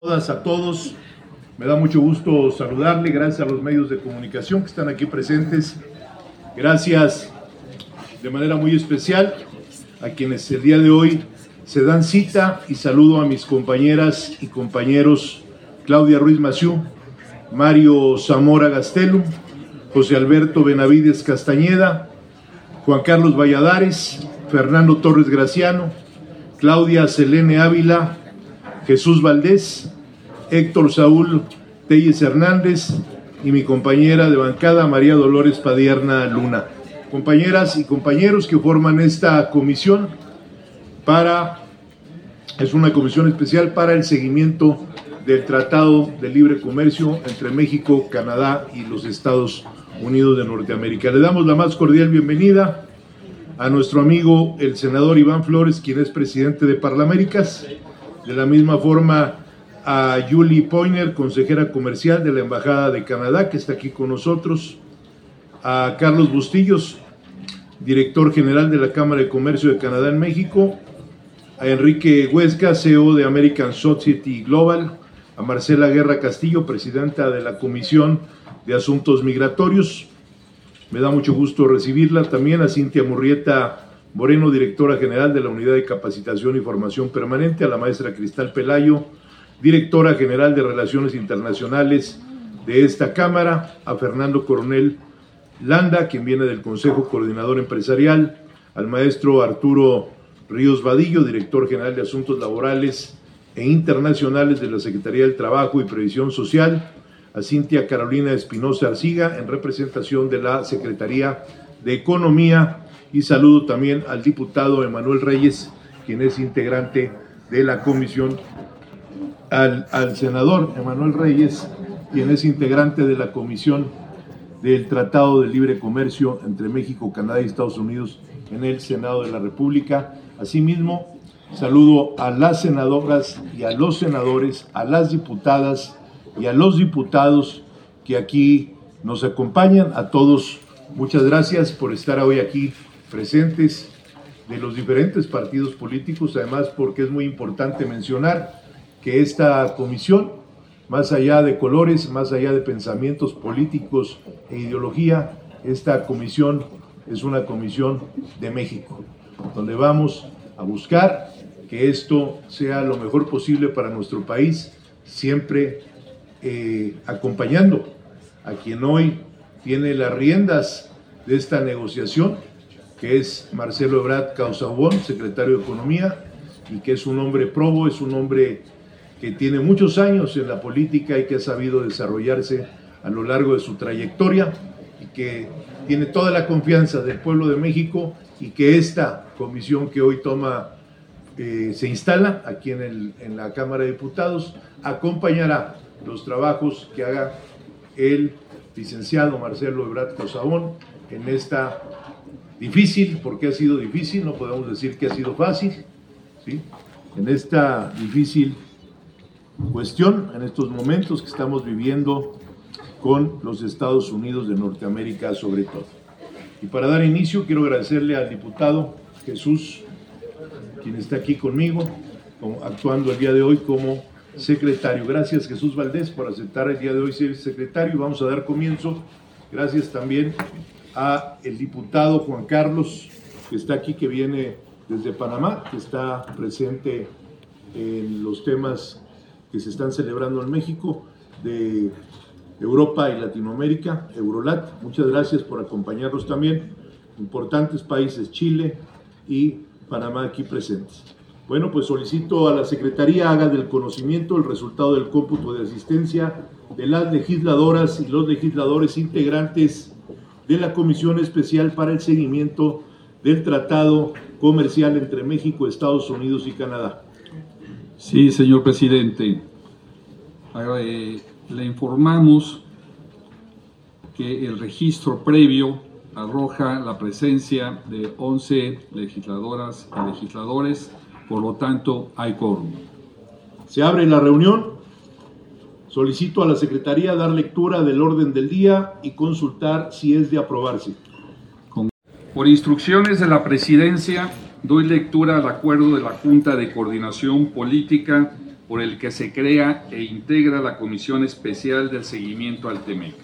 A todos, me da mucho gusto saludarle, gracias a los medios de comunicación que están aquí presentes, gracias de manera muy especial a quienes el día de hoy se dan cita, y saludo a mis compañeras y compañeros Claudia Ruiz Massieu, Mario Zamora Gastelum, José Alberto Benavides Castañeda, Juan Carlos Valladares, Fernando Torres Graciano, Claudia Selene Ávila, Jesús Valdés, Héctor Saúl Telles Hernández y mi compañera de bancada María Dolores Padierna Luna. Compañeras y compañeros que forman esta comisión es una comisión especial para el seguimiento del Tratado de Libre Comercio entre México, Canadá y los Estados Unidos de Norteamérica. Le damos la más cordial bienvenida a nuestro amigo el senador Iván Flores, quien es presidente de Parlaméricas. De la misma forma a Julie Poyner, consejera comercial de la Embajada de Canadá, que está aquí con nosotros, a Carlos Bustillos, director general de la Cámara de Comercio de Canadá en México, a Enrique Huesca, CEO de American Society Global, a Marcela Guerra Castillo, presidenta de la Comisión de Asuntos Migratorios. Me da mucho gusto recibirla. También a Cintia Murrieta Moreno, directora general de la Unidad de Capacitación y Formación Permanente, a la maestra Cristal Pelayo, directora general de Relaciones Internacionales de esta Cámara, a Fernando Coronel Landa, quien viene del Consejo Coordinador Empresarial, al maestro Arturo Ríos Vadillo, director general de Asuntos Laborales e Internacionales de la Secretaría del Trabajo y Previsión Social, a Cintia Carolina Espinosa Arciga, en representación de la Secretaría de Economía, y saludo también al diputado Emanuel Reyes, quien es integrante de la comisión, al senador Emanuel Reyes, quien es integrante de la comisión del Tratado de Libre Comercio entre México, Canadá y Estados Unidos en el Senado de la República. Asimismo, saludo a las senadoras y a los senadores, a las diputadas y a los diputados que aquí nos acompañan. A todos, muchas gracias por estar hoy aquí presentes, de los diferentes partidos políticos, además porque es muy importante mencionar que esta comisión, más allá de colores, más allá de pensamientos políticos e ideología, esta comisión es una comisión de México, donde vamos a buscar que esto sea lo mejor posible para nuestro país, siempre acompañando a quien hoy tiene las riendas de esta negociación, que es Marcelo Ebrard Casaubon, secretario de Economía, y que es un hombre probo, es un hombre que tiene muchos años en la política y que ha sabido desarrollarse a lo largo de su trayectoria, y que tiene toda la confianza del pueblo de México, y que esta comisión que hoy se instala aquí en la Cámara de Diputados, acompañará los trabajos que haga el licenciado Marcelo Ebrard Casaubon en esta difícil, porque ha sido difícil, no podemos decir que ha sido fácil, ¿sí? En esta difícil cuestión, en estos momentos que estamos viviendo con los Estados Unidos de Norteamérica sobre todo. Y para dar inicio, quiero agradecerle al diputado Jesús, quien está aquí conmigo, actuando el día de hoy como secretario. Gracias, Jesús Valdés, por aceptar el día de hoy ser secretario. Vamos a dar comienzo. Gracias también a el diputado Juan Carlos, que está aquí, que viene desde Panamá, que está presente en los temas que se están celebrando en México, de Europa y Latinoamérica, Eurolat. Muchas gracias por acompañarnos también. Importantes países, Chile y Panamá aquí presentes. Bueno, pues solicito a la Secretaría haga del conocimiento el resultado del cómputo de asistencia de las legisladoras y los legisladores integrantes de la Comisión Especial para el Seguimiento del Tratado Comercial entre México, Estados Unidos y Canadá. Sí, señor presidente. Le informamos que el registro previo arroja la presencia de 11 legisladoras y legisladores, por lo tanto hay quórum. Se abre la reunión. Solicito a la Secretaría dar lectura del orden del día y consultar si es de aprobarse. Por instrucciones de la Presidencia, doy lectura al acuerdo de la Junta de Coordinación Política por el que se crea e integra la Comisión Especial del Seguimiento al TEMEC.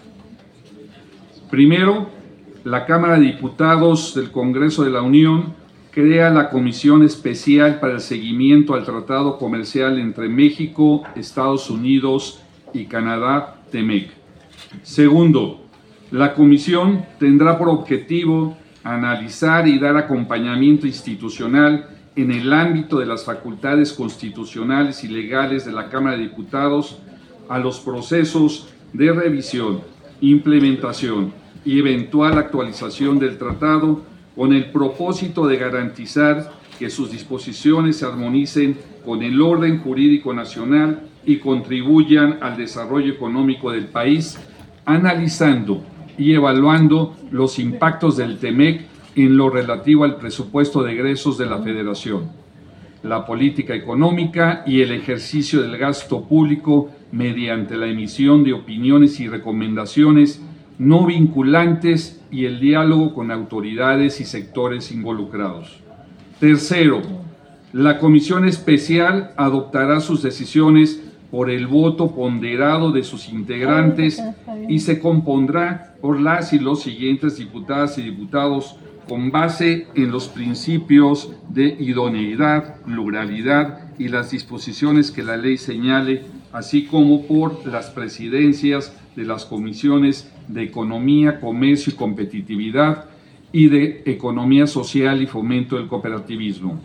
Primero, la Cámara de Diputados del Congreso de la Unión crea la Comisión Especial para el Seguimiento al Tratado Comercial entre México, Estados Unidos y Canadá, TEMEC. Segundo, la Comisión tendrá por objetivo analizar y dar acompañamiento institucional en el ámbito de las facultades constitucionales y legales de la Cámara de Diputados a los procesos de revisión, implementación y eventual actualización del tratado con el propósito de garantizar que sus disposiciones se armonicen con el orden jurídico nacional y contribuyan al desarrollo económico del país, analizando y evaluando los impactos del TEMEC en lo relativo al presupuesto de egresos de la Federación, la política económica y el ejercicio del gasto público mediante la emisión de opiniones y recomendaciones no vinculantes y el diálogo con autoridades y sectores involucrados. Tercero, la Comisión Especial adoptará sus decisiones por el voto ponderado de sus integrantes y se compondrá por las y los siguientes diputadas y diputados con base en los principios de idoneidad, pluralidad y las disposiciones que la ley señale, así como por las presidencias de las comisiones de Economía, Comercio y Competitividad y de Economía Social y Fomento del Cooperativismo.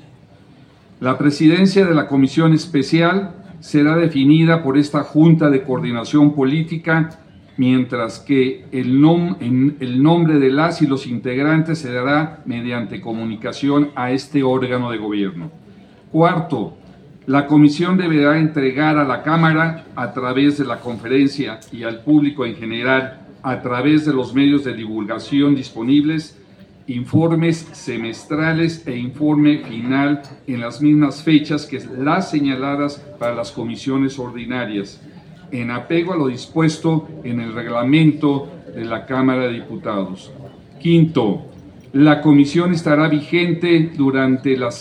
La presidencia de la Comisión Especial será definida por esta Junta de Coordinación Política, mientras que el nombre de las y los integrantes se dará mediante comunicación a este órgano de gobierno. Cuarto, la comisión deberá entregar a la Cámara, a través de la conferencia y al público en general, a través de los medios de divulgación disponibles, informes semestrales e informe final en las mismas fechas que las señaladas para las comisiones ordinarias, en apego a lo dispuesto en el reglamento de la Cámara de Diputados. Quinto, la comisión estará vigente durante la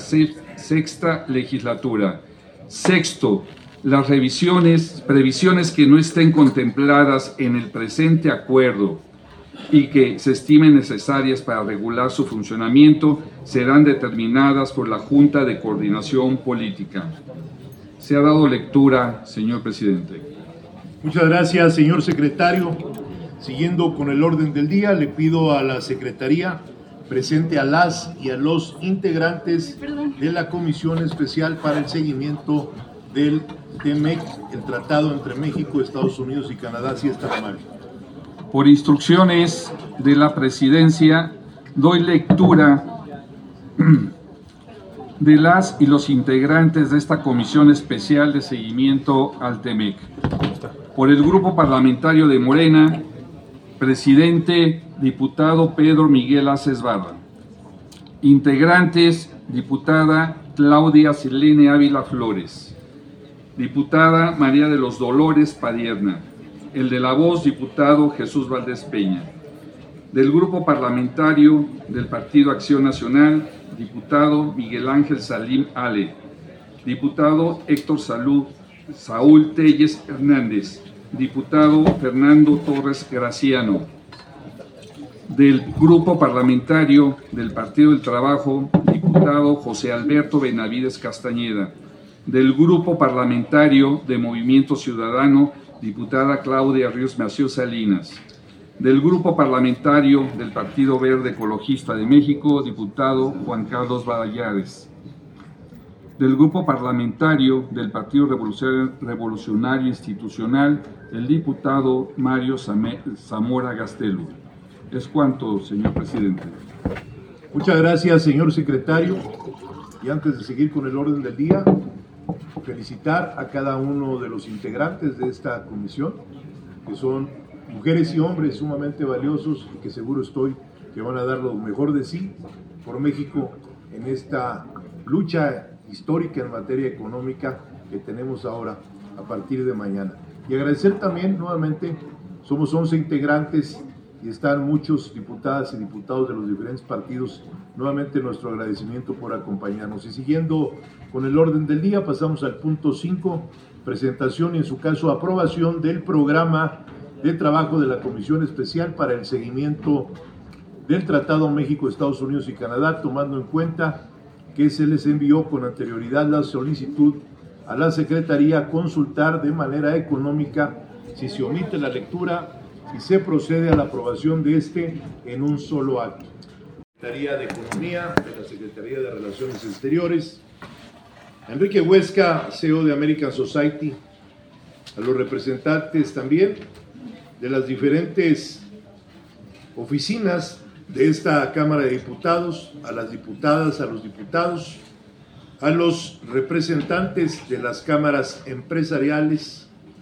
sexta legislatura. Sexto, las previsiones que no estén contempladas en el presente acuerdo y que se estimen necesarias para regular su funcionamiento serán determinadas por la Junta de Coordinación Política. Se ha dado lectura, señor presidente. Muchas gracias, señor secretario. Siguiendo con el orden del día, le pido a la Secretaría presente a las y a los integrantes de la Comisión Especial para el Seguimiento del TEMEC, el tratado entre México, Estados Unidos y Canadá, si está amable. Por instrucciones de la Presidencia, doy lectura de las y los integrantes de esta Comisión Especial de Seguimiento al TEMEC. Por el Grupo Parlamentario de Morena, presidente, diputado Pedro Miguel Aces Barra. Integrantes, diputada Claudia Selene Ávila Flores. Diputada María de los Dolores Padierna. El de la Voz, diputado Jesús Valdés Peña. Del Grupo Parlamentario del Partido Acción Nacional, diputado Miguel Ángel Salim Ale. Diputado Héctor Saúl Telles Hernández. Diputado Fernando Torres Graciano. Del Grupo Parlamentario del Partido del Trabajo, diputado José Alberto Benavides Castañeda. Del Grupo Parlamentario de Movimiento Ciudadano, diputada Claudia Ríos Massieu Salinas. Del Grupo Parlamentario del Partido Verde Ecologista de México, diputado Juan Carlos Valladares. Del Grupo Parlamentario del Partido Revolucionario Institucional, el diputado Mario Zamora Gastelu. Es cuanto, señor presidente. Muchas gracias, señor secretario. Y antes de seguir con el orden del día, felicitar a cada uno de los integrantes de esta comisión, que son mujeres y hombres sumamente valiosos y que seguro estoy que van a dar lo mejor de sí por México en esta lucha histórica en materia económica que tenemos ahora a partir de mañana. Y agradecer también nuevamente, somos 11 integrantes y están muchos diputadas y diputados de los diferentes partidos. Nuevamente nuestro agradecimiento por acompañarnos. Y siguiendo con el orden del día, pasamos al punto 5, presentación y en su caso aprobación del programa de trabajo de la Comisión Especial para el seguimiento del Tratado México, Estados Unidos y Canadá, tomando en cuenta que se les envió con anterioridad la solicitud a la Secretaría a consultar de manera económica si se omite la lectura y se procede a la aprobación de este en un solo acto. Secretaría de Economía, de la Secretaría de Relaciones Exteriores, Enrique Huesca, CEO de American Society, a los representantes también de las diferentes oficinas de esta Cámara de Diputados, a las diputadas, a los diputados, a los representantes de las cámaras empresariales,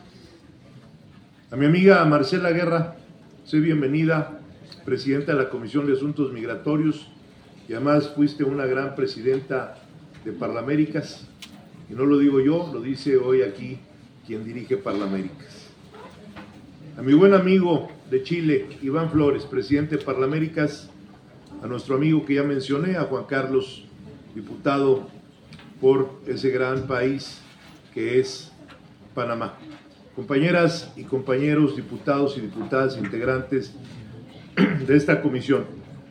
a mi amiga Marcela Guerra, soy bienvenida, presidenta de la Comisión de Asuntos Migratorios, y además fuiste una gran presidenta de Parlaméricas, y no lo digo yo, lo dice hoy aquí quien dirige Parlaméricas. A mi buen amigo de Chile, Iván Flores, presidente de Parlaméricas, a nuestro amigo que ya mencioné, a Juan Carlos, diputado por ese gran país que es Panamá. Compañeras y compañeros, diputados y diputadas integrantes de esta comisión,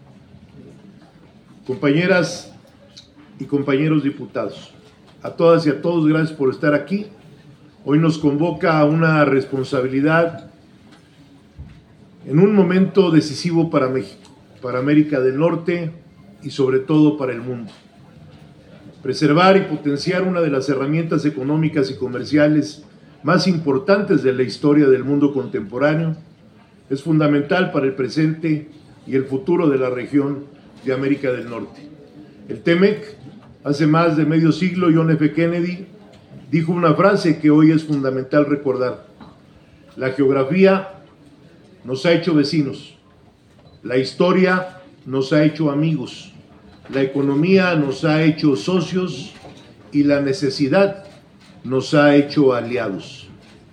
compañeras y compañeros diputados, a todas y a todos, gracias por estar aquí. Hoy nos convoca a una responsabilidad en un momento decisivo para México, para América del Norte y sobre todo para el mundo. Preservar y potenciar una de las herramientas económicas y comerciales más importantes de la historia del mundo contemporáneo es fundamental para el presente y el futuro de la región de América del Norte. El TEMEC, hace más de medio siglo, John F. Kennedy dijo una frase que hoy es fundamental recordar: la geografía nos ha hecho vecinos, la historia nos ha hecho amigos, la economía nos ha hecho socios y la necesidad nos ha hecho aliados.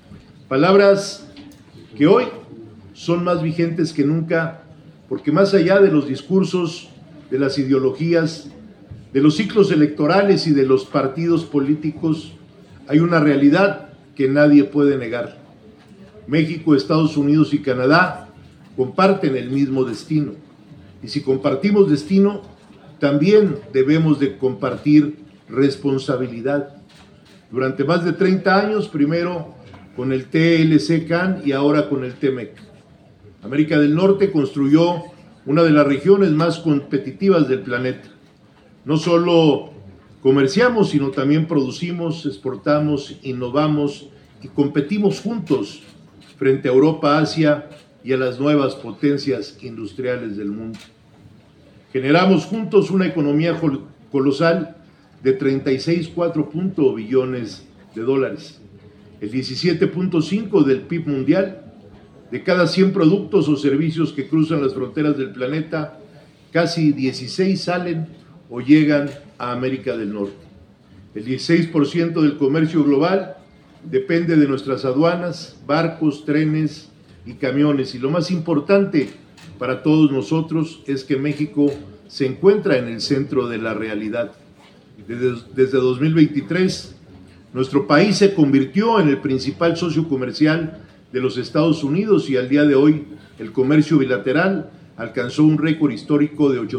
Palabras que hoy son más vigentes que nunca, porque más allá de los discursos, de las ideologías, de los ciclos electorales y de los partidos políticos, hay una realidad que nadie puede negar. México, Estados Unidos y Canadá comparten el mismo destino. Y si compartimos destino, también debemos de compartir responsabilidad. Durante más de 30 años, primero con el TLC-CAN y ahora con el TEMEC, América del Norte construyó una de las regiones más competitivas del planeta. No solo comerciamos, sino también producimos, exportamos, innovamos y competimos juntos frente a Europa, Asia y a las nuevas potencias industriales del mundo. Generamos juntos una economía colosal de 36,4 billones de dólares, el 17,5% del PIB mundial. De cada 100 productos o servicios que cruzan las fronteras del planeta, casi 16 salen o llegan a América del Norte. El 16% del comercio global depende de nuestras aduanas, barcos, trenes y camiones. Y lo más importante para todos nosotros es que México se encuentra en el centro de la realidad. Desde 2023, nuestro país se convirtió en el principal socio comercial de los Estados Unidos y al día de hoy el comercio bilateral alcanzó un récord histórico de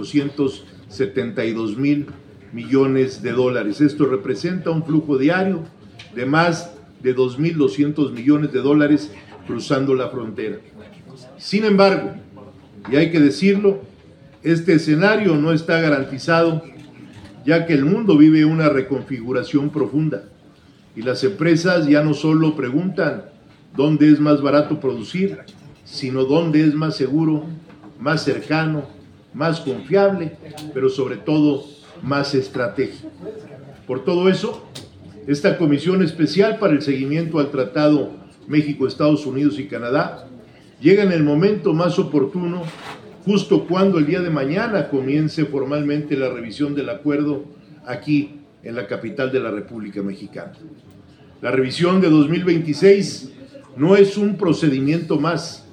872,000 millones de dólares. Esto representa un flujo diario de más de 2,200 millones de dólares cruzando la frontera. Sin embargo, y hay que decirlo, este escenario no está garantizado, ya que el mundo vive una reconfiguración profunda y las empresas ya no solo preguntan dónde es más barato producir, sino dónde es más seguro, más cercano, más confiable, pero sobre todo más estratégico. Por todo eso, esta Comisión Especial para el Seguimiento al Tratado México, Estados Unidos y Canadá llega en el momento más oportuno, justo cuando el día de mañana comience formalmente la revisión del acuerdo aquí en la capital de la República Mexicana. La revisión de 2026 no es un procedimiento más,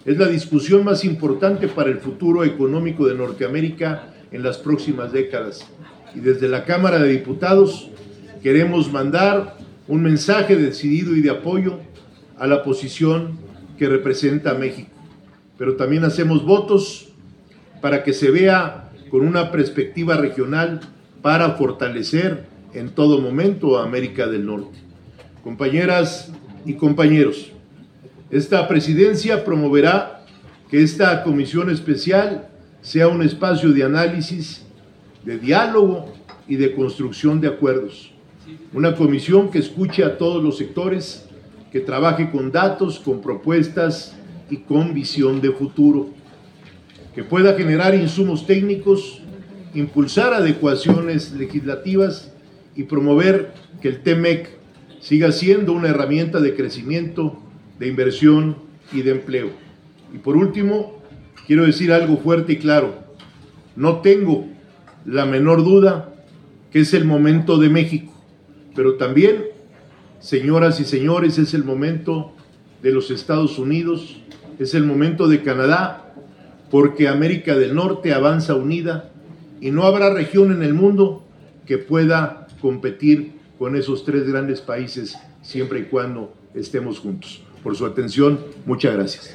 Es la discusión más importante para el futuro económico de Norteamérica en las próximas décadas. Y desde la Cámara de Diputados queremos mandar un mensaje decidido y de apoyo a la posición que representa a México. Pero también hacemos votos para que se vea con una perspectiva regional para fortalecer en todo momento a América del Norte. Compañeras y compañeros, esta presidencia promoverá que esta comisión especial sea un espacio de análisis, de diálogo y de construcción de acuerdos. Una comisión que escuche a todos los sectores, que trabaje con datos, con propuestas y con visión de futuro, que pueda generar insumos técnicos, impulsar adecuaciones legislativas y promover que el TEMEC siga siendo una herramienta de crecimiento, de inversión y de empleo. Y por último, quiero decir algo fuerte y claro. No tengo la menor duda que es el momento de México, pero también, señoras y señores, es el momento de los Estados Unidos, es el momento de Canadá, porque América del Norte avanza unida y no habrá región en el mundo que pueda competir con esos tres grandes países siempre y cuando estemos juntos. Por su atención, muchas gracias.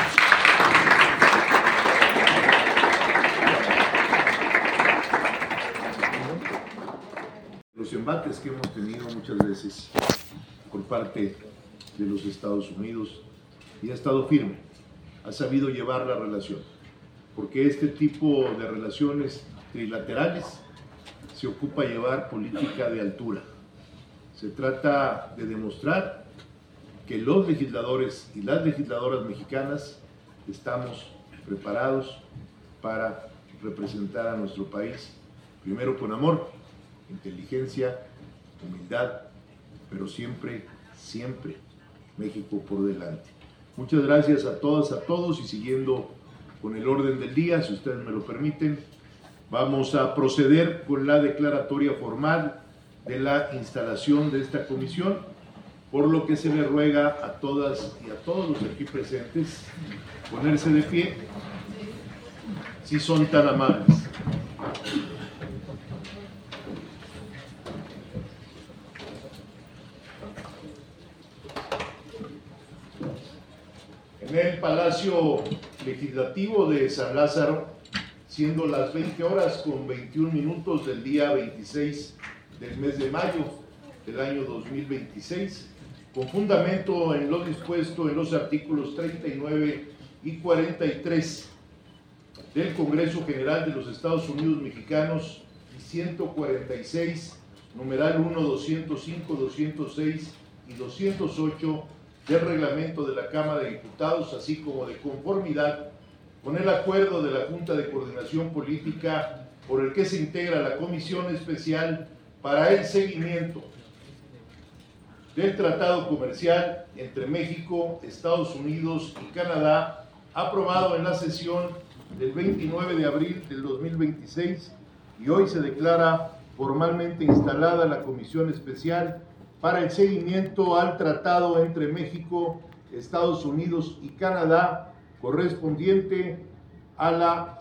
Los embates que hemos tenido muchas veces por parte de los Estados Unidos, y ha estado firme, ha sabido llevar la relación, porque este tipo de relaciones trilaterales se ocupa llevar política de altura. Se trata de demostrar que los legisladores y las legisladoras mexicanas estamos preparados para representar a nuestro país, primero con amor, inteligencia, humildad, pero siempre, siempre México por delante. Muchas gracias a todas, a todos, y siguiendo con el orden del día, si ustedes me lo permiten, vamos a proceder con la declaratoria formal de la instalación de esta comisión, por lo que se le ruega a todas y a todos los aquí presentes ponerse de pie, si son tan amables. En el Palacio Legislativo de San Lázaro, siendo las 20 horas con 21 minutos del día 26 del mes de mayo del año 2026, con fundamento en lo dispuesto en los artículos 39 y 43 del Congreso General de los Estados Unidos Mexicanos y 146, numeral 1, 205, 206 y 208 del reglamento de la Cámara de Diputados, así como de conformidad con el acuerdo de la Junta de Coordinación Política por el que se integra la Comisión Especial para el seguimiento del Tratado Comercial entre México, Estados Unidos y Canadá, aprobado en la sesión del 29 de abril del 2026, y hoy se declara formalmente instalada la Comisión Especial para el seguimiento al Tratado entre México, Estados Unidos y Canadá, correspondiente a la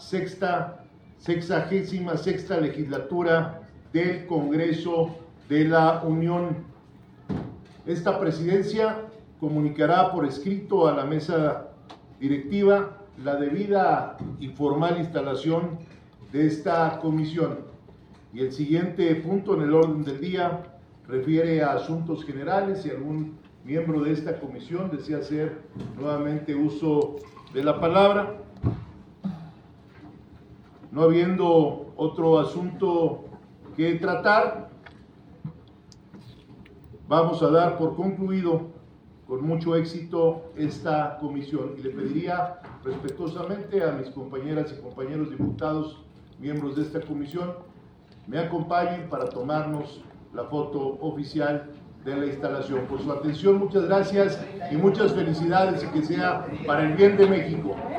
66ª legislatura del Congreso de la Unión. Esta presidencia comunicará por escrito a la mesa directiva la debida y formal instalación de esta comisión. Y el siguiente punto en el orden del día refiere a asuntos generales. Si algún miembro de esta comisión desea hacer nuevamente uso de la palabra. No habiendo otro asunto que tratar, vamos a dar por concluido con mucho éxito esta comisión, y le pediría respetuosamente a mis compañeras y compañeros diputados, miembros de esta comisión, me acompañen para tomarnos la foto oficial de la instalación. Por su atención, muchas gracias y muchas felicidades, y que sea para el bien de México.